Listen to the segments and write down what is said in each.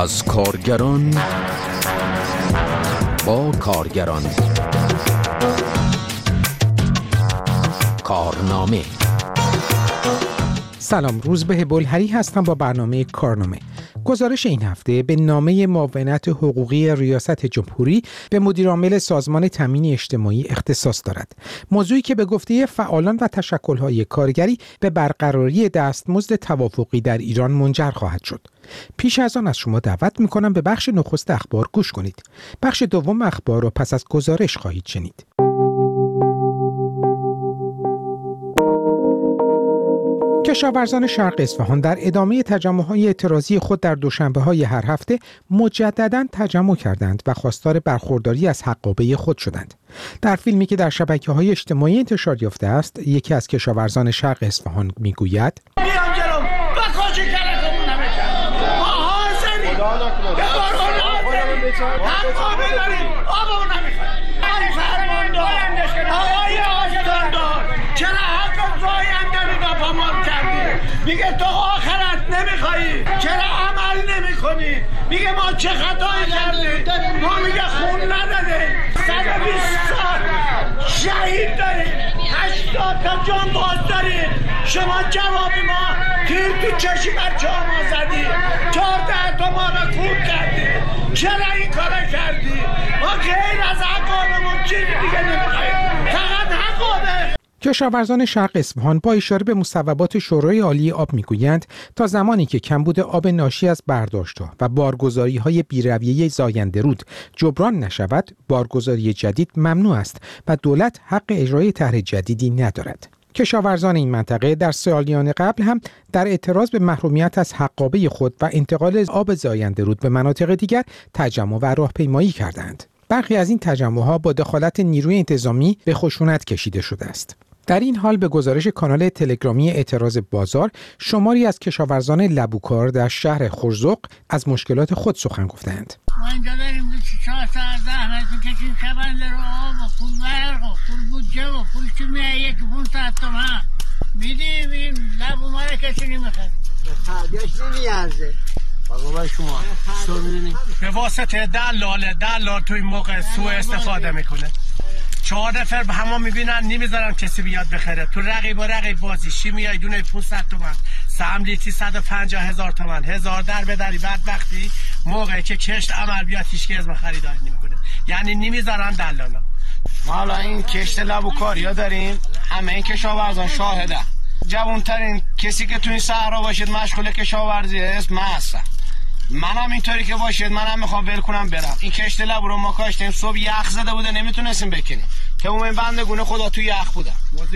از کارگران با کارگران. کارنامه. سلام، روزبه بلهری هستم با برنامه کارنامه. گزارش این هفته به نامه معاونت حقوقی ریاست جمهوری به مدیرعامل سازمان تامین اجتماعی اختصاص دارد. موضوعی که به گفته فعالان و تشکل‌های کارگری به برقراری دستمزد توافقی در ایران منجر خواهد شد. پیش از آن از شما دعوت می‌کنم به بخش نخست اخبار گوش کنید. بخش دوم اخبار را پس از گزارش خواهید شنید. کشاورزان شرق اصفهان در ادامه تجمع‌های اعتراضی خود در دوشنبه‌های هر هفته مجدداً تجمع کردند و خواستار برخورداری از حقابه خود شدند. در فیلمی که در شبکه‌های اجتماعی انتشار یافته است، یکی از کشاورزان شرق اصفهان میگوید: میگه تو آخرت نمیخوایی، چرا عمل نمیکنی؟ میگه ما چه خطایی کردیم؟ ما میگه خون ندادیم، 120 سال شهید داریم، 80 تا جان باز داریم. شما جوابی ما تیر تو چشی بچه ها ما زدی، 14 تا ما رو کور کردی. چرا این کار کردی؟ ما غیر از حقابمون چیزی دیگه نمیخواییم، فقط حقابه. کشاورزان شرق اصفهان با اشاره به مصوبات شورای عالی آب میگویند تا زمانی که کمبود آب ناشی از برداشت‌ها و بارگذاری‌های بی‌رویه زاینده رود جبران نشود، بارگذاری جدید ممنوع است و دولت حق اجرای طرح جدیدی ندارد. کشاورزان این منطقه در سالیان قبل هم در اعتراض به محرومیت از حقابه خود و انتقال آب زاینده رود به مناطق دیگر تجمع و راهپیمایی کردند. برخی از این تجمع‌ها با دخالت نیروی انتظامی به خشونت کشیده شده است. در این حال به گزارش کانال تلگرامی اعتراض بازار، شماری از کشاورزان لبوکار در شهر خرزق از مشکلات خود سخن گفتند. ما اینجا داریم 4 ساعت زحمت می‌کشیم، شبنده رو آب و پول برق و پول بودجه و پول چیمیایی که 500 تومن میدیم، این لبو ما رو کسی نمیخواد. خرجش نمیارزه. بابا شما به واسطه دلال تو این موقع سوء استفاده میکنه. 4 نفر به همه میبینن نمیذارن کسی بیاد بخره. تو رقیب و رقیب بازی شیمیایی دونه 500 تومن، سهم لیتری 150,000 تومن، 1000 در بدری. بعد وقتی موقعی که کشت عمل بیاد هیچ کی از خریداری نمیکنه، یعنی نمیذارن دلالا. ما حالا این کشت لبوکاریا داریم، همه این کشاورزان شاهده. جوانترین کسی که تو این صحرا باشید مشغول کشاورزی است من هستم. منم اینطوری که باشید منم میخوام ول کنم برم. این کشت لبو رو ما کاشتیم، صبح یخ زده بوده نمیتونستیم بکنیم که اون بندگونه خدا تو یخ بوده.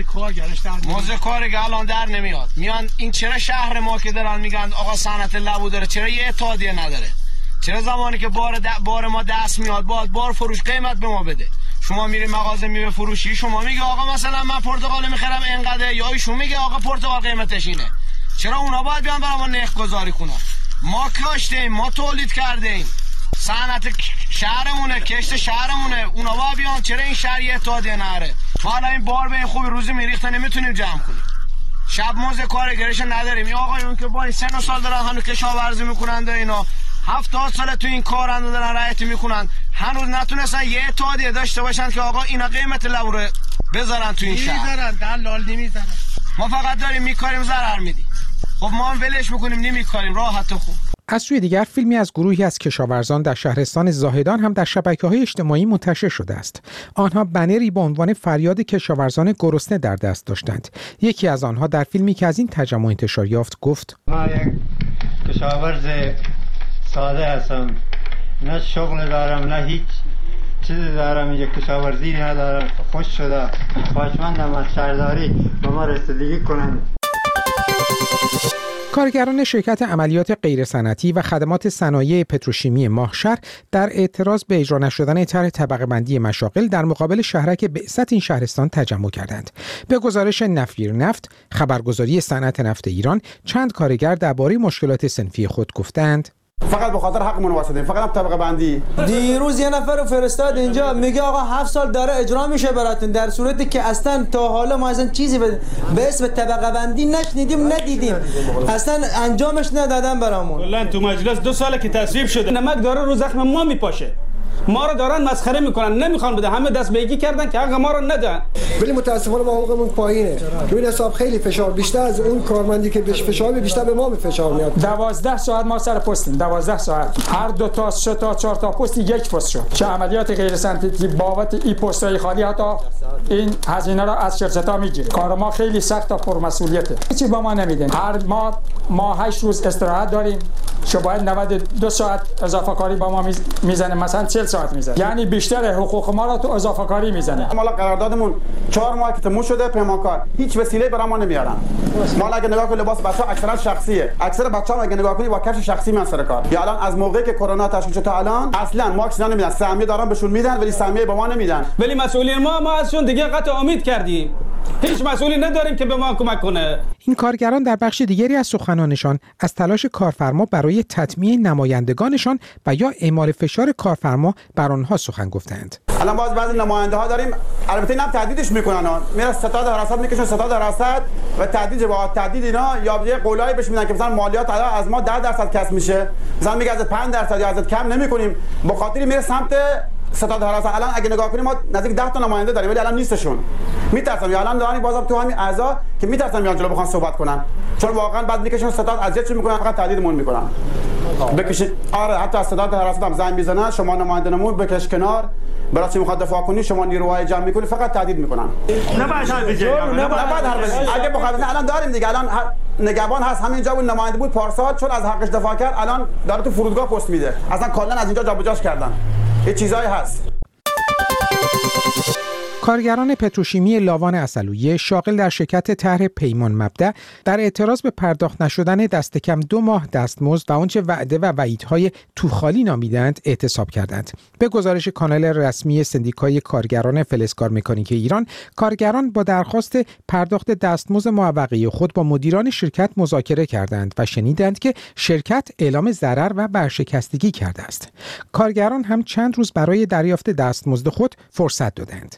موزه کارگر الان در نمیاد. میان این چرا شهر ما که دارن میگن آقا صنعت لبو داره، چرا یه اتحادیه نداره؟ چرا زمانی که بار ما دست میاد بار فروش قیمت به ما بده؟ شما میری مغازه میوه فروشی، شما میگه آقا مثلا من پرتقال میخرم اینقدر، یا ایشون میگه آقا پرتقال قیمتش اینه. چرا اونا باید بیان برای ما نرخ گذاری کنن؟ ما کاشتیم، ما تولید کردیم، صنعت شهرمونه، کشت شهرمونه، اونا باید بیان. چرا این شهر یه اتحادیه نره؟ ما حالا این بار به این خوبی روزی میریخته نمیتونیم جمع کنیم. شب موزه کارگرش نداریم. این آقایون که با این سن و سال دارن هنوز کشاورزی میکنند و اینا 70 سال تو این کارند دارن رعایت میکنن، هنوز نتونستن یه اتحادیه داشته باشن که آقا اینا قیمت لبو رو بذارن تو این شهر. نمیذارن، دلال نمیذارن. ما فقط داریم میکاریم ضرر میدیم. خب ما هم ولش میکنیم نمیکاریم، راحت و خوب. از سوی دیگر فیلمی از گروهی از کشاورزان در شهرستان زاهدان هم در شبکه‌های اجتماعی منتشر شده است. آنها بنری با عنوان فریاد کشاورزان گرسنه در دست داشتند. یکی از آنها در فیلمی که از این تجمع انتشار یافت گفت: من یک کشاورز ساده هستم، نه شغل دارم نه هیچ چیزی دارم، یک کشاورزی ندارم. خوش شده خواهشمندم از شهرداری به ما رسیدگی کنند. کارگران شرکت عملیات غیرصنعتی و خدمات صنایع پتروشیمی ماهشهر در اعتراض به اجرا نشدن طرح طبقه بندی مشاغل در مقابل شهرک بعثت این شهرستان تجمع کردند. به گزارش نفیر نفت، خبرگزاری صنعت نفت ایران، چند کارگر درباره مشکلات صنفی خود گفتند: فقط به خاطر حقمون واسطیم، فقط هم طبقه بندی. دیروز یه نفر رو فرستاد اینجا میگه آقا 7 سال داره اجرا میشه براتون، در صورتی که اصلا تا حالا ما اصلا چیزی به اسم طبقه بندی نشنیدیم ندیدیم، اصلا انجامش ندادن برامون. کلا تو مجلس 2 ساله که تصویب شده، نمک داره رو زخم ما میپاشه، ما رو دارن مسخره میکنن، نمیخوان بده، همه دست بیگی کردن که حق ما رو ندن. ولی متاسفانه ما حقوقمون پایینه. تو این حساب خیلی فشار بیشتر از اون کارمندی که بهش فشار بیشتر به ما فشار میاد. 12 ساعت ما سر پستیم، 12 ساعت. هر 2 تا 3 تا 4 تا پست یک پست شد. چه عملیات غیر سنتیتی بابت این پستای خالی حتی این هزینه را از شرکت‌ها میگیره. کار ما خیلی سخت و پرمسئولیته. هیچی با ما نمیدن. هر ما 8 روز استراحت داریم. شما باید 92 ساعت اضافه کاری با ما میزنه، مثلا 40 ساعت میزنه، یعنی بیشتر حقوق ما را تو اضافه کاری میزنه. ما قراردادمون 4 ماه که تموم شده، پیمانکار هیچ وسیله برای ما نمیارن. ما اگه نگاه کنید لباس بچه‌ها اکثرا شخصیه، اکثر بچه‌ها اگه نگاه کنید با کفش شخصی میان سر کار. یا الان از موقعی که کرونا تشکیل شد تا الان اصلا ماکس نمیدن، سهمیه دارن بهشون میدن ولی سهمیه به ما نمیدن. ولی مسئولین ما ازشون دیگه قطع امید کردیم، هیچ مسئولی نداریم که به ما کمک کنه. این کارگران در بخش دیگری از سخنانشان از تلاش کارفرما برای تطمیع نمایندگانشان و یا اعمال فشار کارفرما بر آنها سخن گفتند. الان باز بعضی نماینده ها داریم، البته اینم تهدیدش میکنن، میره ستاد حراست میکشن، ستاد حراست و تهدید با تهدید اینا یا یه قولایی بهش میدن که مثلا مالیات از ما 10% کسب میشه، مثلا میگه از 5% یا ازت کم نمیکنیم، به خاطر میره سمت ستاد حراست. الان اگه نگاه کنیم ما نزدیک 10 تا نماینده داریم ولی الان نیستشون، میترسم یا الان داریم بازم تو همین اعضا که میترسم میان جلو بخوان صحبت کنن، چون واقعا بعد میکشن ستاد اذیت میکنن، فقط تهدیدمون میکنن بکشید. آره حتی از ستاد حراست هم زنگ میزنن، شما نماینده‌مون بکش کنار، برای چی میخواد دفاع کنی، شما نیروهای جمع میکنی، فقط تهدید میکنن. نه باید حرف بزنید، نه باید حرف بزنید. اگه بخواد الان داریم دیگه، الان نگهبان هست همینجا، اون نماینده بود پارسال، چون از حقش دفاع کرد الان داره تو فرودگاه پست میده، اصلا کلا از اینجا جابجاش کردن. یه چیزایی هست. کارگران پتروشیمی لاوان عسلویه شاغل در شرکت طرح پیمان مبدأ در اعتراض به پرداخت نشدن دست کم 2 ماه دستمزد و آنچه وعده و وعیدهای توخالی نامیدند اعتصاب کردند. به گزارش کانال رسمی سندیکای کارگران فلزکار مکانیک ایران، کارگران با درخواست پرداخت دستمزد معوقه خود با مدیران شرکت مذاکره کردند و شنیدند که شرکت اعلام ضرر و ورشکستگی کرده است. کارگران هم چند روز برای دریافت دستمزد خود فرصت دادند.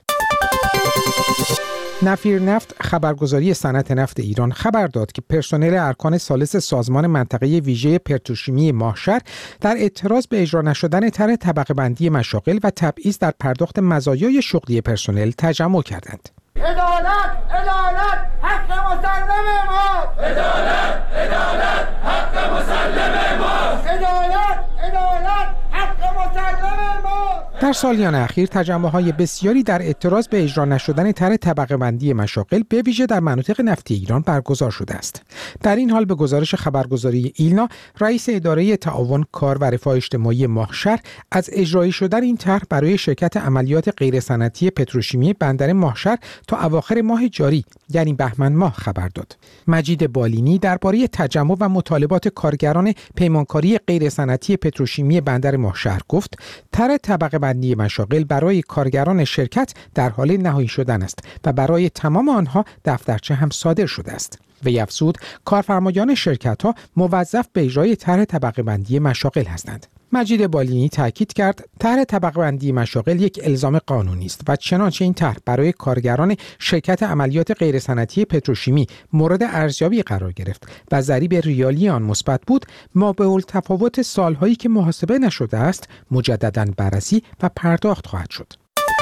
نفیر نفت خبرگزاری صنعت نفت ایران خبر داد که پرسنل ارکان ثالث سازمان منطقه ویژه پتروشیمی ماهشهر در اعتراض به اجرا نشدن طرح طبقه بندی مشاغل و تبعیض در پرداخت مزایای شغلی پرسنل تجمع کردند. عدالت، عدالت، حق مسلم ما. عدالت، عدالت، حق مسلم ما. عدالت، عدالت، حق مسلم ما. در سالیان اخیر تجمع‌های بسیاری در اعتراض به اجرا نشدن طرح طبقه بندی مشاغل به ویژه در مناطق نفتی ایران برگزار شده است. در این حال به گزارش خبرگزاری ایلنا، رئیس اداره تعاون کار و رفاه اجتماعی ماهشهر از اجرایی شدن این طرح برای شرکت عملیات غیرصنعتی پتروشیمی بندر ماهشهر تا اواخر ماه جاری یعنی بهمن ماه خبر داد. مجید بالینی درباره تجمع و مطالبات کارگران پیمانکاری غیرصنعتی پتروشیمی بندر ماهشهر گفت: طرح طبقه بندی مشاغل برای کارگران شرکت در حال نهایی شدن است و برای تمام آنها دفترچه هم صادر شده است. وی افزود کارفرمایان شرکت‌ها موظف به اجرای طرح طبقه بندی مشاغل هستند. مجید بالینی تاکید کرد طرح طبقه بندی مشاغل یک الزام قانونی است و چنانچه این طرح برای کارگران شرکت عملیات غیرصنعتی پتروشیمی مورد ارزیابی قرار گرفت و ضریب ریالی آن مثبت بود، مابع‌التفاوت سالهایی که محاسبه نشده است مجدداً بررسی و پرداخت خواهد شد.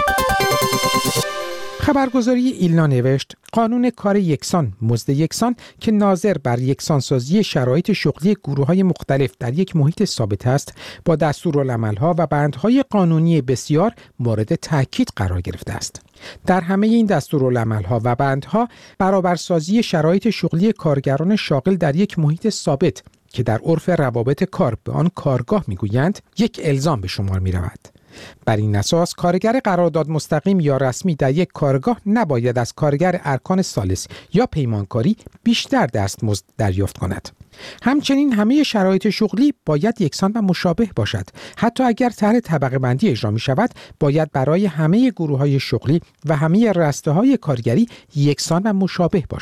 خبرگزاری ایلنا نوشت قانون کار یکسان مزد یکسان که ناظر بر یکسانسازی شرایط شغلی گروه‌های مختلف در یک محیط ثابت است، با دستورالعمل‌ها و بندهای قانونی بسیار مورد تاکید قرار گرفته است. در همه این دستورالعمل‌ها و بندها برابرسازی شرایط شغلی کارگران شاغل در یک محیط ثابت که در عرف روابط کار به آن کارگاه می‌گویند یک الزام به شمار می‌رود. بر این اساس کارگر قرارداد مستقیم یا رسمی در یک کارگاه نباید از کارگر ارکان ثالث یا پیمانکاری بیشتر دستمزد دریافت کند. همچنین همه شرایط شغلی باید یکسان و مشابه باشد. حتی اگر طرح طبقه بندی اجرا می شود، باید برای همه گروه‌های شغلی و همه رسته‌های کارگری یکسان و مشابه باشد.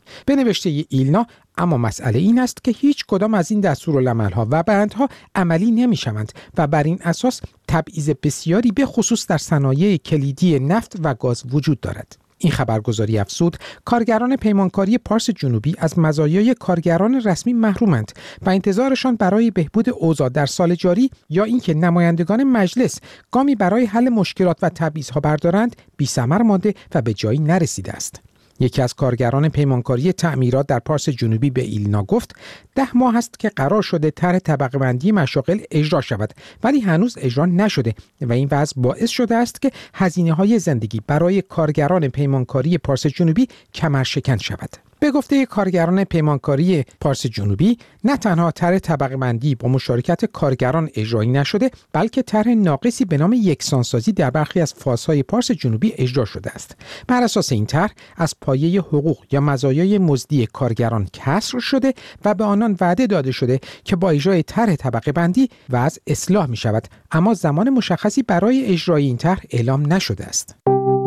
به نوشته ایلنا، اما مسئله این است که هیچ کدام از این دستورالعمل‌ها و بندها عملی نمی‌شوند و بر این اساس تبعیض بسیاری به خصوص در صنایع کلیدی نفت و گاز وجود دارد. این خبرگزاری افزود کارگران پیمانکاری پارس جنوبی از مزایای کارگران رسمی محرومند و انتظارشان برای بهبود اوضاع در سال جاری یا اینکه نمایندگان مجلس گامی برای حل مشکلات و تبعیض‌ها بردارند بی‌ثمر مانده و به جایی نرسیده است. یکی از کارگران پیمانکاری تعمیرات در پارس جنوبی به ایلنا گفت 10 ماه است که قرار شده طرح طبقه بندی مشاغل اجرا شود ولی هنوز اجرا نشده و این وضع باعث شده است که هزینه‌های زندگی برای کارگران پیمانکاری پارس جنوبی کمرشکن شود. به گفته کارگران پیمانکاری پارس جنوبی، نه تنها طرح طبقه بندی با مشارکت کارگران اجرایی نشده، بلکه طرح ناقصی به نام یکسانسازی در برخی از فازهای پارس جنوبی اجرا شده است. بر اساس این طرح از پایه حقوق یا مزایای مزدی کارگران کسر شده و به آنان وعده داده شده که با اجرای طرح طبقه بندی وضع اصلاح می شود، اما زمان مشخصی برای اجرای این طرح اعلام نشده است.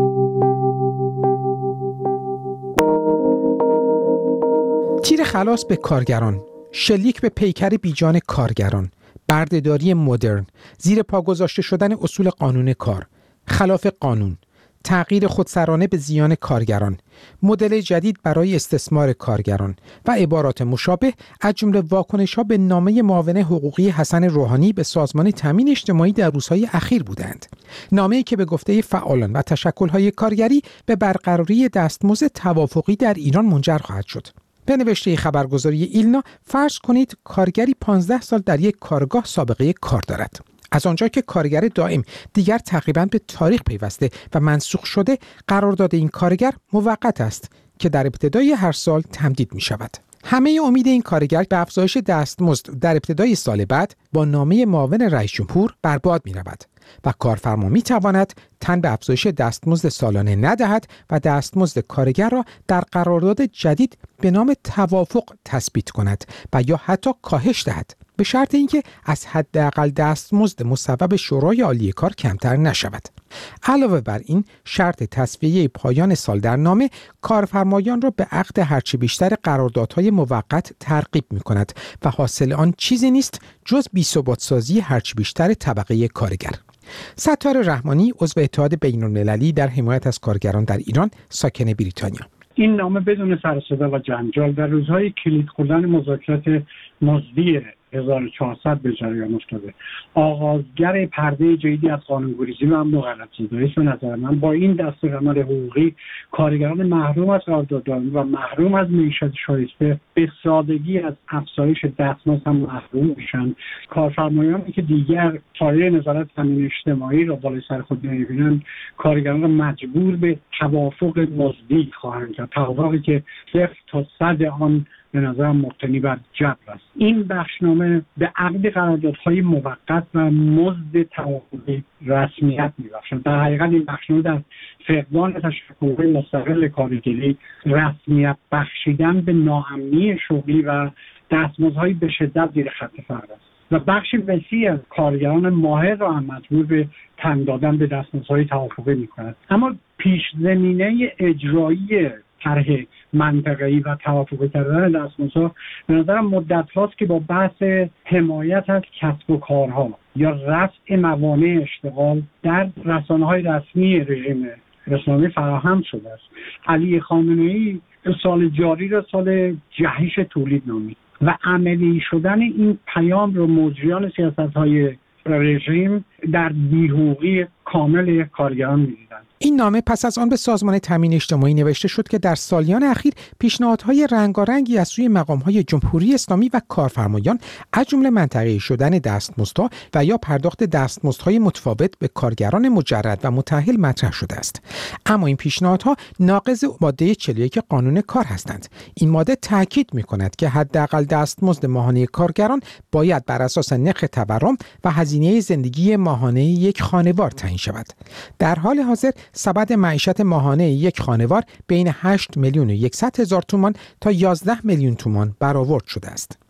تیر خلاص به کارگران، شلیک به پیکر بیجان کارگران، بردهداری مدرن، زیر پا گذاشته شدن اصول قانون کار، خلاف قانون، تغییر خودسرانه به زیان کارگران، مدل جدید برای استثمار کارگران و عبارات مشابه از جمله واکنش‌ها به نامه معاون حقوقی حسن روحانی به سازمان تامین اجتماعی در روزهای اخیر بودند. نامه‌ای که به گفته فعالان و تشکل‌های کارگری به برقراری دستمزد توافقی در ایران منجر خواهد شد. به نوشته خبرگزاری ایلنا، فرض کنید کارگری 15 سال در یک کارگاه سابقه کار دارد. از آنجا که کارگر دائم دیگر تقریباً به تاریخ پیوسته و منسوخ شده، قرارداد این کارگر موقت است که در ابتدای هر سال تمدید می شود. همه امید این کارگر به افزایش دستمزد در ابتدای سال بعد با نامه معاون رئیس جمهور برباد می رود و کارفرما می تواند تن به افزایش دستمزد سالانه ندهد و دستمزد کارگر را در قرارداد جدید به نام توافق تثبیت کند و یا حتی کاهش دهد، به شرط اینکه از حداقل دستمزد مصوب شورای عالی کار کمتر نشود. علاوه بر این، شرط تصفیه پایان سال در نامه کارفرمایان را به عقد هرچی بیشتر قراردادهای موقت ترغیب می‌کند و حاصل آن چیزی نیست جز بی‌ثبات‌سازی هرچی بیشتر طبقه کارگر. ستار رحمانی، عضو اتحاد بین‌المللی در حمایت از کارگران در ایران، ساکن بریتانیا: این نامه بدون سر و صدا و جنجال در روزهای کلید خوردن مذاکرات مزدی 1400 به جریان افتاده. آغازگر پرده جدیدی از قانون‌گریزی و مغالطه‌زایی است. به نظر من با این دستورالعمل حقوقی کارگران محروم از قراردادداران و محروم از معیشت شایسته به سادگی از افزایش دستمزد هم محروم میشن. کارفرمایانی که دیگر پایه نظارت تامین اجتماعی را بالای سر خود نمی‌بینند، کارگران را مجبور به توافق مزدی خواهند کرد، توافقی که 0 تا 100 آن به نظرم مبتنی بر جبر است. این بخشنامه به عقد قراردادهای موقت و مزد توافقی رسمیت می‌بخشد. در حقیقت این بخشنامه در فقدان تشکل‌های مستقل کارگری رسمیت بخشیدن به ناامنی شغلی و دستمزدهای به شدت زیر خط فقر است و بخش وسیع از کارگران ماهر را هم مجبور به تن دادن به دستمزدهای توافقی می‌کند. اما پیش زمینه اجرایی طرح منطقه‌ای و توافق کردن دستمزدها به نظرم مدت هاست که با بحث حمایت از کسب و کارها یا رفع موانع اشتغال در رسانه‌های رسمی رژیم اسلامی فراهم شده است. علی خامنه‌ای سال جاری را سال جهش تولید نامید و عملی شدن این پیام رو مجریان سیاست‌های رژیم در بی‌حقوقی کامل کارگران می‌دیدند. این نامه پس از آن به سازمان تامین اجتماعی نوشته شد که در سالیان اخیر پیشنهادهای رنگارنگی از سوی مقام‌های جمهوری اسلامی و کارفرمایان از جمله منطقه‌ای شدن دستمزدها و یا پرداخت دستمزدهای متفاوت به کارگران مجرد و متأهل مطرح شده است. اما این پیشنهادها ناقض ماده 41 قانون کار هستند. این ماده تاکید می‌کند که حداقل دستمزد ماهانه کارگران باید بر اساس نرخ تورم و هزینه زندگی ماهانه یک خانوار تعیین شود. در حال حاضر سبد معیشت ماهانه یک خانوار بین 8,100,000 تومان تا 11 میلیون تومان برآورد شده است.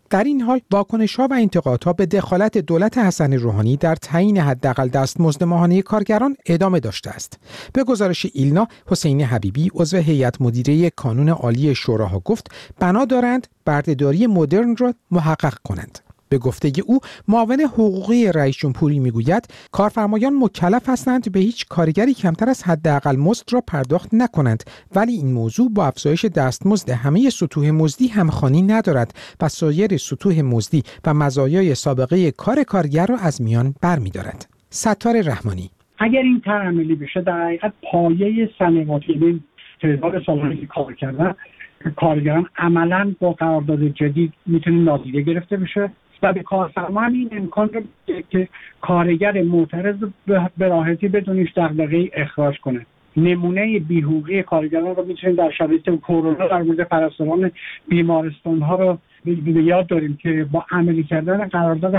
در این حال واکنش‌ها و انتقادها به دخالت دولت حسن روحانی در تعیین حداقل دستمزد ماهانه کارگران ادامه داشته است. به گزارش ایلنا، حسین حبیبی عضو هیئت مدیره کانون عالی شوراها گفت بنا دارند بردهداری مدرن را محقق کنند. به گفته او، معاون حقوقی رئیس جمهوری میگوید کارفرمایان مکلف هستند به هیچ کارگری کمتر از حداقل مزد را پرداخت نکنند، ولی این موضوع با افزایش دستمزد همه سطوح مزدی همخوانی ندارد و سایر سطوح مزدی و مزایای سابقه کار کارگر را از میان برمی‌دارد. ستار رحمانی: اگر این طرح عملی بشه در حقیقت پایه صنعتی تعداد سالانه که کار کردن کارگران عملاً با قرارداد جدید میتونه نادیده گرفته بشه و به کارفرما هم این امکان رو که کارگر معترض به راحتی بدون هیچ دغدغه‌ای اخراج کنه. نمونه بی‌حقوقی کارگران رو میتونیم در شرایط کرونا در مورد پرستاران بیمارستان‌ها رو به یاد داریم که با عملی کردن قرارداد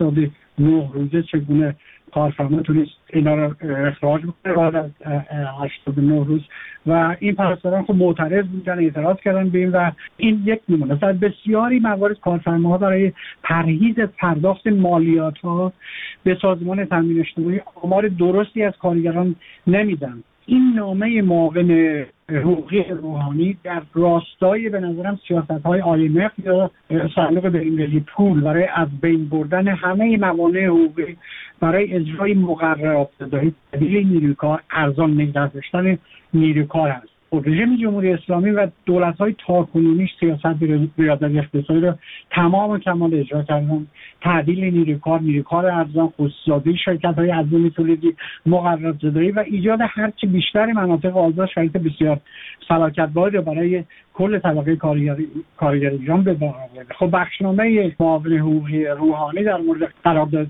89 روزه چگونه کارفرما تونست اینا رو اخراج بکنه بعد از 89 روز و این پرستاران خب معترض بودن، اعتراض کردن به این و این یک نمونه. در بسیاری موارد کارفرماها برای پرهیز از پرداخت مالیات‌ها به سازمان تامین اجتماعی آمار درستی از کارگران نمیدن. این نامه معاون حقوقی روحانی در راستای به نظرم سیاست‌های IMF یا صندوق بین‌المللی پول برای از بین بردن همه موانع حقوقی برای اجرای مقررات زدایی تبدیل نیروی کار، ارزان نگه داشتن نیروی کار است. رژیم جمهوری اسلامی و دولت‌های تاکنونی سیاست ریاضت اقتصادی را تمام و کمال اجرا کردن. تعدیل نیروی کار ارزان، خصوصی‌سازی شرکت‌های ارزان تولیدی، مقررات زدایی و ایجاد هرچه بیشتر مناطق آزاد شرایط بسیار فلاکت‌بار برای کل طبقه کارگر ایران به بار آورده. خب بخشنامه معاون حقوقی روحانی در مورد قرارداد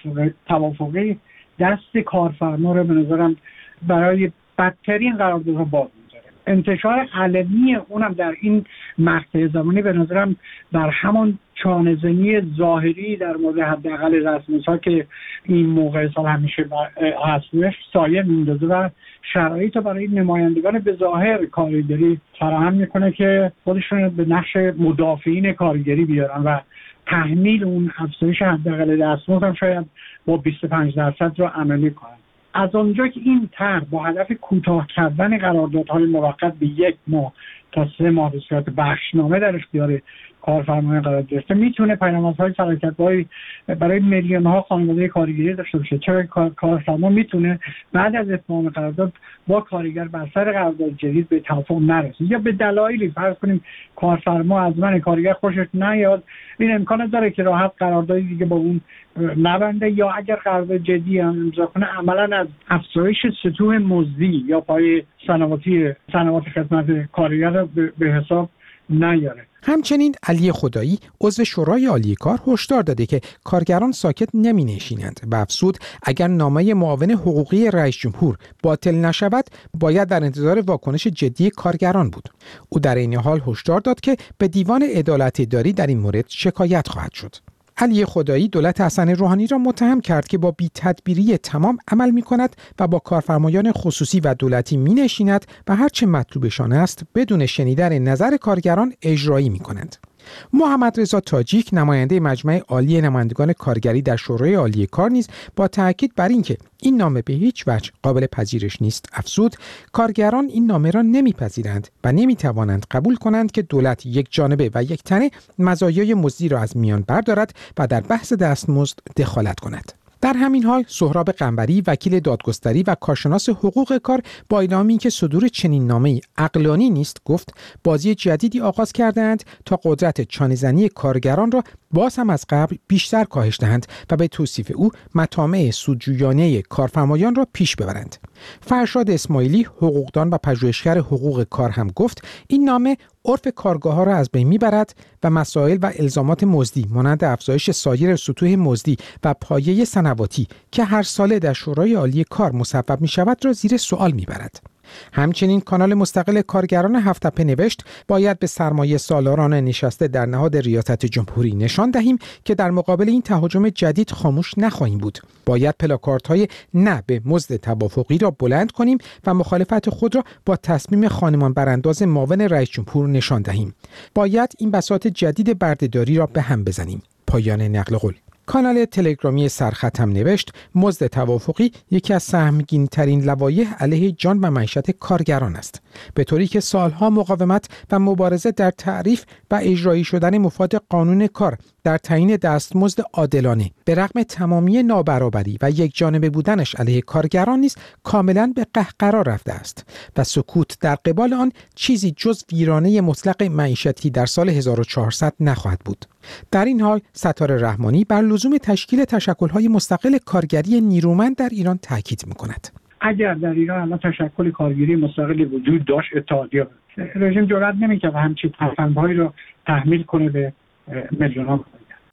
توافقی دست کارفرما رو به نظرم برای بدترین قراردادها باز می‌ذاره. انتشار علنی اونم در این مقطع زمانی به نظرم در همان چانه‌زنی ظاهری در مورد حداقل دستمزدها که این موقع سال همیشه هستش سایه میندازه و شرایط برای نمایندگان به ظاهر کارگری فراهم میکنه که خودشون به نقش مدافعین کارگری بیارن و تحمیل اون افزایش حداقل دستمزد هم شاید با 25% رو عملی کنن. از آنجا که این طرح با هدف کوتاه کردن قراردادهای موقت به 1 ماه تا 3 ماه به صورت بخشنامه در اختیار کارفرمایان قرار گرفته میتونه پیامدهای فراگیری برای میلیون‌ها خانواده کارگری داشته باشه. چرا کارفرما میتونه بعد از اتمام قرارداد با کارگر بر سر قرارداد جدید به توافق نرسه یا به دلایلی فرض کنیم کارفرما از من کارگر خوشش نیاد، این امکان داره که راحت قراردادی دیگه با اون نبنده یا اگر قرارداد جدی هم امضا کنه عملاً از افزایش سطوح مزدی یا پای صنعت خدمت کارگر به حساب نیاره. همچنین علی خدایی عضو شورای عالی کار هشدار داده که کارگران ساکت نمی نشینند و افزود اگر نامه معاون حقوقی رئیس جمهور باطل نشود باید در انتظار واکنش جدی کارگران بود. او در این حال هشدار داد که به دیوان عدالت اداری در این مورد شکایت خواهد شد. علی خدایی دولت حسن روحانی را متهم کرد که با بی‌تدبیری تمام عمل می‌کند و با کارفرمایان خصوصی و دولتی می‌نشیند و هرچه مطلوبشان است بدون شنیدن نظر کارگران اجرایی می‌کنند. محمد رضا تاجیک نماینده مجمع عالی نمایندگان کارگری در شورای عالی کار نیز با تاکید بر اینکه این نامه به هیچ وجه قابل پذیرش نیست افزود کارگران این نامه را نمیپذیرند و نمیتوانند قبول کنند که دولت یک جانبه و یک تنه مزایای مزدی را از میان بردارد و در بحث دستمزد دخالت کند. در همین حال سهراب قنبری وکیل دادگستری و کارشناس حقوق کار با اعلامی که صدور چنین نامه‌ای عقلانی نیست گفت بازی جدیدی آغاز کردند تا قدرت چانه‌زنی کارگران را باز هم از قبل بیشتر کاهش دهند و به توصیف او مطامع سودجویانه کارفرمایان را پیش ببرند. فرشاد اسماعیلی حقوقدان و پژوهشگر حقوق کار هم گفت این نامه عرف کارگاه‌ها را از بین می‌برد و مسائل و الزامات مزدی مانند افزایش سایر سطوح مزدی و پایه صنواتی که هر ساله در شورای عالی کار مصوب می‌شود را زیر سوال می‌برد. همچنین کانال مستقل کارگران هفت‌تپه نوشت باید به سرمایه سالاران نشسته در نهاد ریاست جمهوری نشان دهیم که در مقابل این تهاجم جدید خاموش نخواهیم بود. باید پلاکاردهای نه به مزد توافقی را بلند کنیم و مخالفت خود را با تصمیم خانمان برانداز معاون رئیس جمهور نشان دهیم. باید این بساط جدید بردهداری را به هم بزنیم. پایان نقل قول. کانال تلگرامی سرخط هم نوشت مزد توافقی یکی از سهمگین‌ترین لوایح علیه جان و معیشت کارگران است، به طوری که سالها مقاومت و مبارزه در تعریف و اجرایی شدن مفاد قانون کار در تعیین دستمزد عادلانه به رغم تمامی نابرابری و یک جانبه بودنش علیه کارگران نیز کاملا به قهقرا رفته است و سکوت در قبال آن چیزی جز ویرانه مطلق معیشتی در سال 1400 نخواهد بود. در این حال ستاره رحمانی بر لزوم تشکیل تشکل‌های مستقل کارگری نیرومند در ایران تاکید می‌کند. اگر در ایران الان تشکل کارگری مستقلی وجود داشت، اتحادیه رژیم جرئت نمی‌کرد همچین تفاهم‌هایی رو تحمیل کنه به میلیون‌ها.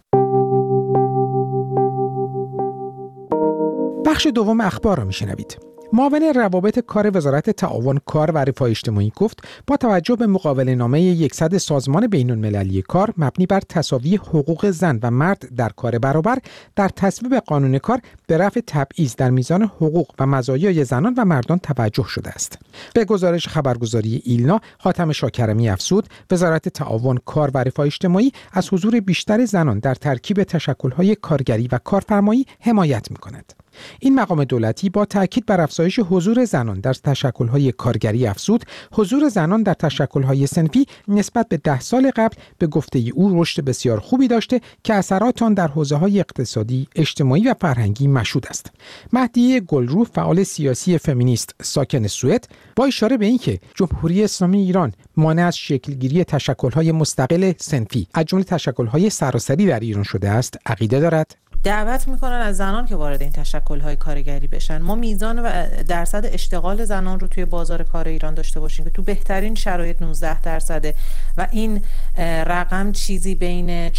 بخش دوم اخبار را میشنوید. معاون روابط کار وزارت تعاون کار و رفاه اجتماعی گفت با توجه به مقابله نامه 100 سازمان بین‌المللی کار مبنی بر تساوی حقوق زن و مرد در کار برابر در تصویب قانون کار به رفع تبعیض در میزان حقوق و مزایای زنان و مردان توجه شده است. به گزارش خبرگزاری ایلنا، حاتم شاکرمی افزود وزارت تعاون کار و رفاه اجتماعی از حضور بیشتر زنان در ترکیب تشکل‌های کارگری و کارفرمایی حمایت می‌کند. این مقام دولتی با تاکید بر افزایش حضور زنان در تشکل‌های کارگری افزود حضور زنان در تشکل‌های صنفی نسبت به 10 سال قبل به گفته او رشد بسیار خوبی داشته که اثرات آن در حوزه‌های اقتصادی، اجتماعی و فرهنگی مشهود است. مهدیه گلرو، فعال سیاسی فمینیست ساکن سوئد، با اشاره به اینکه جمهوری اسلامی ایران مانع از شکلگیری تشکل‌های مستقل صنفی از جمله تشکل‌های سراسری در ایران شده است، عقیده دارد. دعوت میکنن از زنان که وارد این تشکل‌های کارگری بشن. ما میزان و درصد اشتغال زنان رو توی بازار کار ایران داشته باشیم که تو بهترین شرایط 19% و این رقم چیزی بین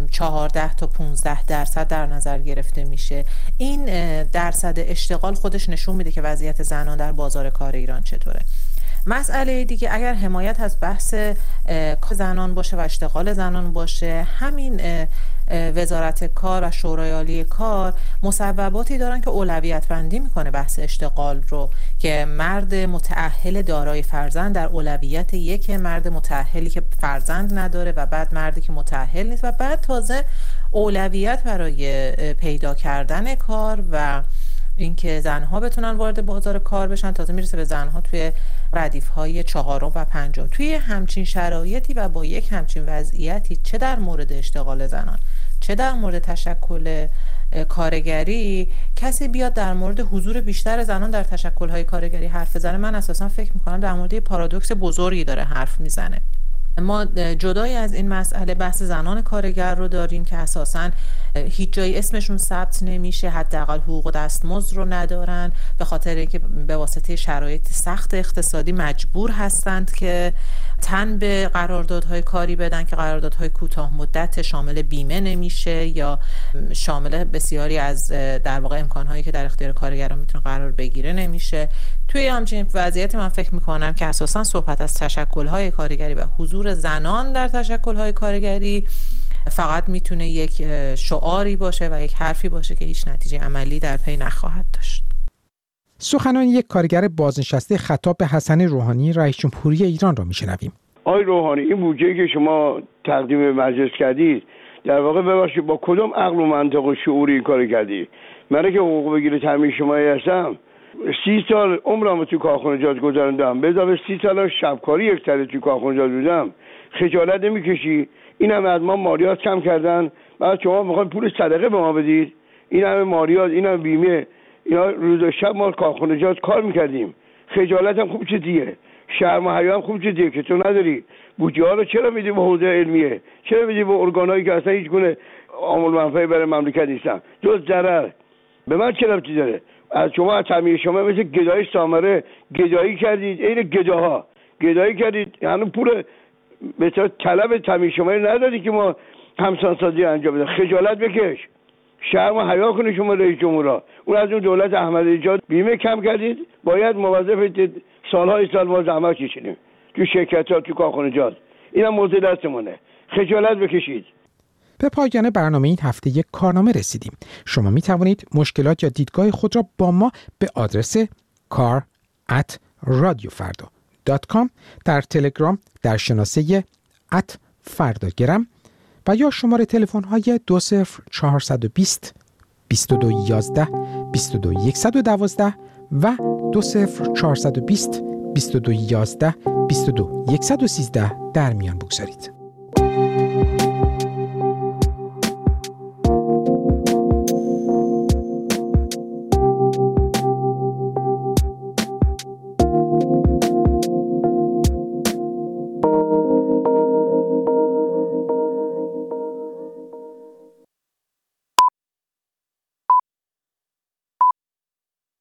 14 تا 15% در نظر گرفته میشه. این درصد اشتغال خودش نشون میده که وضعیت زنان در بازار کار ایران چطوره. مسئله دیگه اگر حمایت از بحث زنان باشه و اشتغال زنان باشه، همین وزارت کار و شورای عالی کار مصوباتی دارن که اولویت بندی میکنه بحث اشتغال رو که مرد متأهل دارای فرزند در اولویت یک، مرد متأهلی که فرزند نداره و بعد مردی که متأهل نیست و بعد تازه اولویت برای پیدا کردن کار و اینکه زنها بتونن وارد بازار کار بشن، تازه میرسه به زنها توی ردیف‌های 4 و 5. توی همچین شرایطی و با یک همچین وضعیتی چه در مورد اشتغال زنان چه در مورد تشکل کارگری کسی بیاد در مورد حضور بیشتر زنان در تشکل‌های کارگری حرف بزنه، من اساسا فکر می‌کنم در مورد پارادوکس بزرگی داره حرف میزنه. ما جدای از این مسئله بحث زنان کارگر رو داریم که اساساً هیچ جایی اسمشون ثبت نمیشه، حداقل حقوق و دستمزد رو ندارن به خاطر اینکه به واسطه شرایط سخت اقتصادی مجبور هستند که تن به قراردادهای کاری بدن که قراردادهای کوتاه مدت شامل بیمه نمیشه یا شامل بسیاری از در واقع امکانهایی که در اختیار کارگران میتونه قرار بگیره نمیشه. توی همچین وضعیت من فکر میکنم که اساساً صحبت از تشکل‌های کارگری و حضور زنان در تشکل‌های کارگری فقط میتونه یک شعاری باشه و یک حرفی باشه که هیچ نتیجه عملی در پی نخواهد داشت. سخنان یک کارگر بازنشسته خطاب به حسن روحانی رئیس جمهوری ایران را میشنویم. آقای روحانی، این بودجه‌ای که شما تقدیم مجلس کردید در واقع ببخشید با کدوم عقل و منطق و شعوری این کارو کردی؟ من که حقوق بگیر تامین اجتماعی هستم، 30 سال عمرم تو کارخانجات گذروندم، به اضافه 30 سال شبکاری یک سال تو کارخانجات بودم. خجالت نمیکشی؟ این همه از ما مالیات کم کردن، بعد شما میخواین پول صدقه به ما بدید؟ این همه مالیات، این همه بیمه، اینا روز و شب ما کارخانجات کار میکردیم. خجالت هم خوب چیزیه، شرم و حیا هم خوب چیزیه که تو نداری. بودجه ها رو چرا میدی به حوزه علمیه؟ چرا میدی به ارگانایی که اصلا هیچ گونه عامل منفعی برای مملکت نیستن جز ضرر؟ به من چه ربطی داره؟ از شما از تعمیر شما مثل گدایی سامره گدایی کردید، این گداها گدایی کردید، یعنی پول به طلب تعمیر شما ندادی که ما همسانسازی انجام بدیم. خجالت بکش، شرم و حیا کنید شما رئیس جمهورا. اون از اون دولت احمدی نژاد بیمه کم کردید، باید موظف سالهای سال ما زحمت کشیدیم تو شرکت‌ها، تو کارخانجات. اینم موضوع دستمونه. خجالت بکشید. به پایان برنامه این هفته یک کارنامه رسیدیم. شما می توانید مشکلات یا دیدگاه خود را با ما به آدرس kar@radiofarda.com در تلگرام در شناسه @فرداگرم و یا شماره تلفن های 20420 2211 22112 و 20420 2211 22113 در میان بگذارید.